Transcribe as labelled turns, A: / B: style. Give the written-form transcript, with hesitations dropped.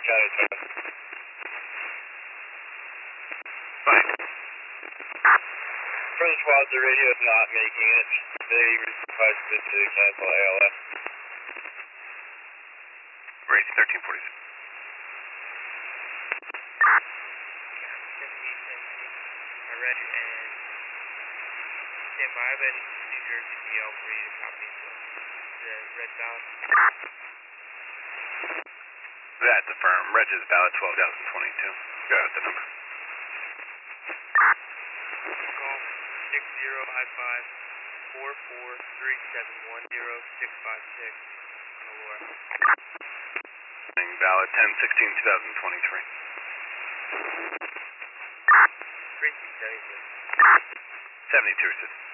A: Charlie 12.
B: Fine.
A: French Squad, the radio is not making it. They requested to cancel ALS.
B: Race 1346.
C: Red and stand by. I've been New Jersey DL for you to copy the red ballot.
B: That's affirmed. Reg is ballot 12,022. Got the number.
C: Call 6055-443710-656 on Aurora.
B: Ballot 10/16/2023.
C: Tracy 72.
B: 72,